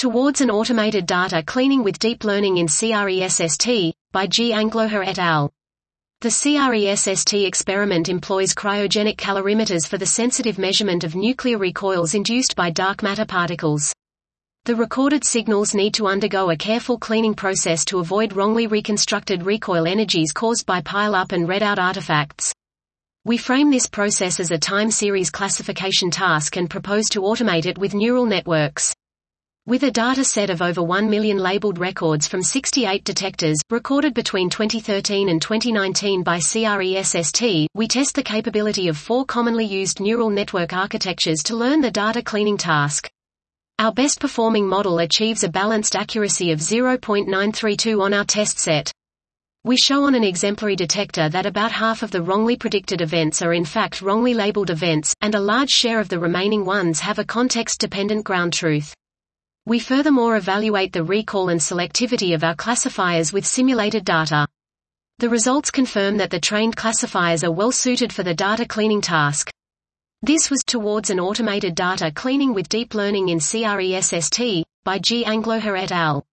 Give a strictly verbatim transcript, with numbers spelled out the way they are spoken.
Towards an Automated Data Cleaning with Deep Learning in CRESST, by G. Angloher et al. The CRESST experiment employs cryogenic calorimeters for the sensitive measurement of nuclear recoils induced by dark matter particles. The recorded signals need to undergo a careful cleaning process to avoid wrongly reconstructed recoil energies caused by pile-up and read-out artifacts. We frame this process as a time series classification task and propose to automate it with neural networks. With a data set of over one million labeled records from sixty-eight detectors, recorded between twenty thirteen and twenty nineteen by CRESST, we test the capability of four commonly used neural network architectures to learn the data cleaning task. Our best performing model achieves a balanced accuracy of zero point nine three two on our test set. We show on an exemplary detector that about half of the wrongly predicted events are in fact wrongly labeled events, and a large share of the remaining ones have a context-dependent ground truth. We furthermore evaluate the recall and selectivity of our classifiers with simulated data. The results confirm that the trained classifiers are well suited for the data cleaning task. This was Towards an Automated Data Cleaning with Deep Learning in CRESST, by G. Angloher et al.